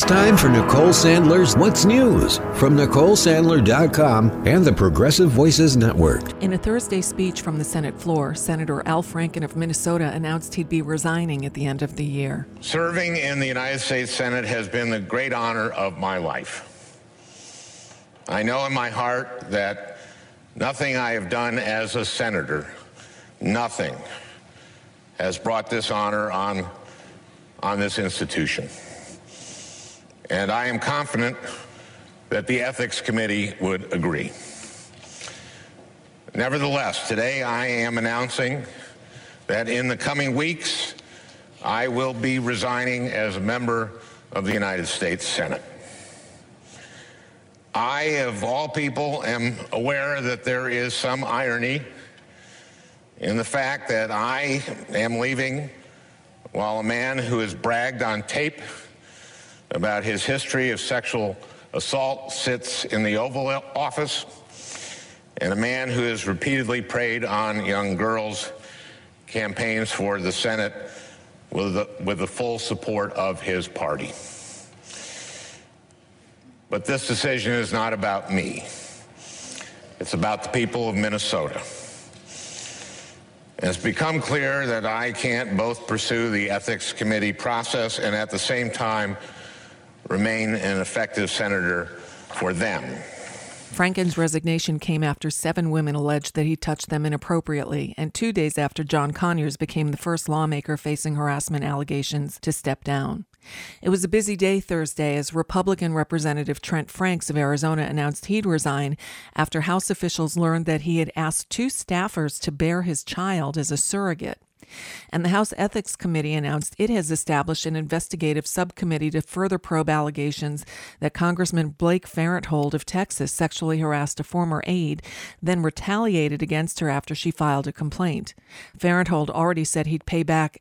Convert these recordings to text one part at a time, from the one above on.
time for Nicole Sandler's What's News from NicoleSandler.com and the Progressive Voices Network. In a Thursday speech from the Senate floor, Senator Al Franken of Minnesota announced he'd be resigning at the end of the year. Serving in the United States Senate has been the great honor of my life. I know in my heart that nothing I have done as a senator, nothing, has brought this honor on this institution. And I am confident that the Ethics Committee would agree. Nevertheless, today I am announcing that in the coming weeks, I will be resigning as a member of the United States Senate. I, of all people, am aware that there is some irony in the fact that I am leaving while a man who has bragged on tape about his history of sexual assault sits in the Oval Office, and a man who has repeatedly preyed on young girls campaigns for the Senate with the full support of his party. But this decision is not about me. It's about the people of Minnesota. And it's become clear that I can't both pursue the Ethics Committee process and at the same time remain an effective senator for them. Franken's resignation came after 7 women alleged that he touched them inappropriately, and 2 days after John Conyers became the first lawmaker facing harassment allegations to step down. It was a busy day Thursday as Republican Representative Trent Franks of Arizona announced he'd resign after House officials learned that he had asked 2 staffers to bear his child as a surrogate. And the House Ethics Committee announced it has established an investigative subcommittee to further probe allegations that Congressman Blake Farenthold of Texas sexually harassed a former aide, then retaliated against her after she filed a complaint. Farenthold already said he'd pay back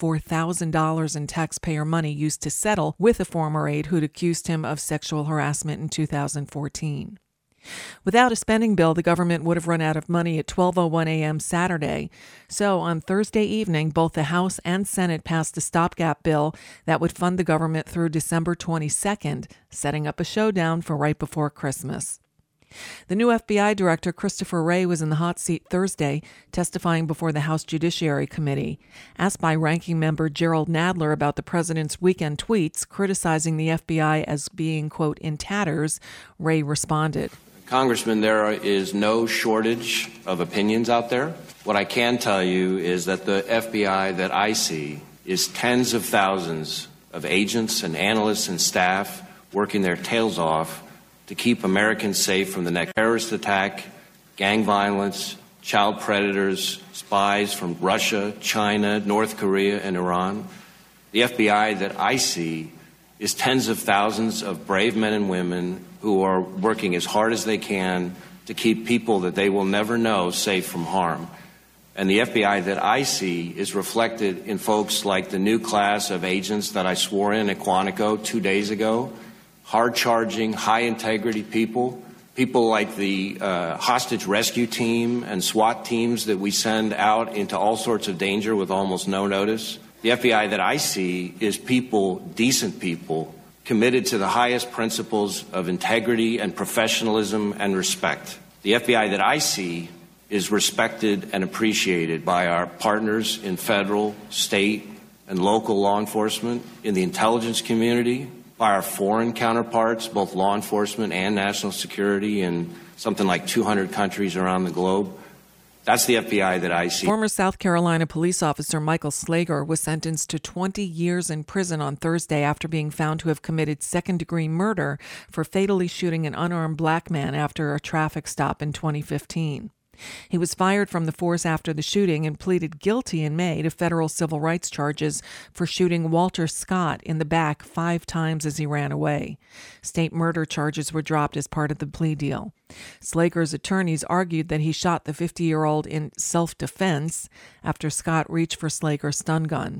$84,000 in taxpayer money used to settle with a former aide who'd accused him of sexual harassment in 2014. Without a spending bill, the government would have run out of money at 12:01 a.m. Saturday. So on Thursday evening, both the House and Senate passed a stopgap bill that would fund the government through December 22nd, setting up a showdown for right before Christmas. The new FBI director, Christopher Wray, was in the hot seat Thursday, testifying before the House Judiciary Committee. Asked by ranking member Gerald Nadler about the president's weekend tweets criticizing the FBI as being, quote, in tatters, Wray responded. Congressman, there is no shortage of opinions out there. What I can tell you is that the FBI that I see is tens of thousands of agents and analysts and staff working their tails off to keep Americans safe from the next terrorist attack, gang violence, child predators, spies from Russia, China, North Korea, and Iran. The FBI that I see is tens of thousands of brave men and women who are working as hard as they can to keep people that they will never know safe from harm. And the FBI that I see is reflected in folks like the new class of agents that I swore in at Quantico 2 days ago, hard-charging, high-integrity people like the hostage rescue team and SWAT teams that we send out into all sorts of danger with almost no notice. The FBI that I see is people, decent people, committed to the highest principles of integrity and professionalism and respect. The FBI that I see is respected and appreciated by our partners in federal, state, and local law enforcement, in the intelligence community, by our foreign counterparts, both law enforcement and national security, in something like 200 countries around the globe. That's the FBI that I see. Former South Carolina police officer Michael Slager was sentenced to 20 years in prison on Thursday after being found to have committed second-degree murder for fatally shooting an unarmed black man after a traffic stop in 2015. He was fired from the force after the shooting and pleaded guilty in May to federal civil rights charges for shooting Walter Scott in the back 5 times as he ran away. State murder charges were dropped as part of the plea deal. Slager's attorneys argued that he shot the 50-year-old in self-defense after Scott reached for Slager's stun gun.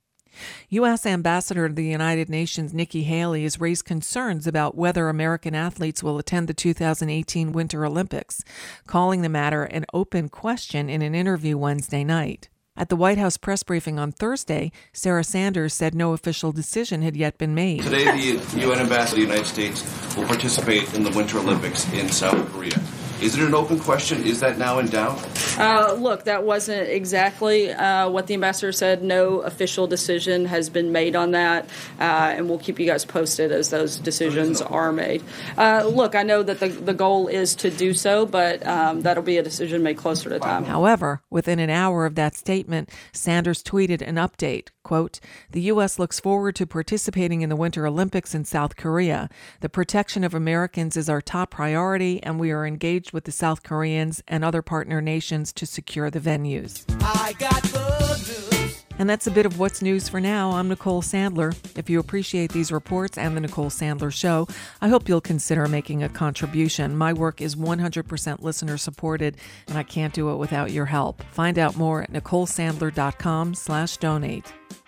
U.S. Ambassador to the United Nations Nikki Haley has raised concerns about whether American athletes will attend the 2018 Winter Olympics, calling the matter an open question in an interview Wednesday night. At the White House press briefing on Thursday, Sarah Sanders said no official decision had yet been made. Today, the UN ambassador to the United States will participate in the Winter Olympics in South Korea. Is it an open question? Is that now in doubt? Look, that wasn't exactly what the ambassador said. No official decision has been made on that, and we'll keep you guys posted as those decisions are made. Look, I know that the goal is to do so, but that'll be a decision made closer to time. However, within an hour of that statement, Sanders tweeted an update. Quote, "The U.S. looks forward to participating in the Winter Olympics in South Korea. The protection of Americans is our top priority, and we are engaged with the South Koreans and other partner nations to secure the venues." I got the news. And that's a bit of what's news for now. I'm Nicole Sandler. If you appreciate these reports and the Nicole Sandler Show, I hope you'll consider making a contribution. My work is 100% listener supported, and I can't do it without your help. Find out more at NicoleSandler.com/donate.